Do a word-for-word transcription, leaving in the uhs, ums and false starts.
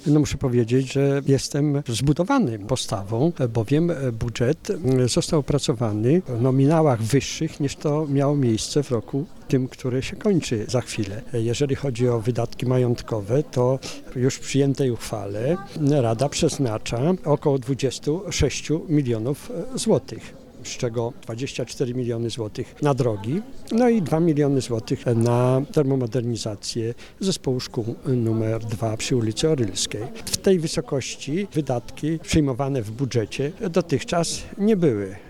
No muszę powiedzieć, że jestem zbudowany postawą, bowiem budżet został opracowany w nominałach wyższych niż to miało miejsce w roku tym, który się kończy za chwilę. Jeżeli chodzi o wydatki majątkowe, to już w przyjętej uchwale Rada przeznacza około dwadzieścia sześć milionów złotych, z czego dwadzieścia cztery miliony złotych na drogi, no i dwa miliony złotych na termomodernizację zespołu szkół numer dwa przy ulicy Orylskiej. W tej wysokości wydatki przyjmowane w budżecie dotychczas nie były.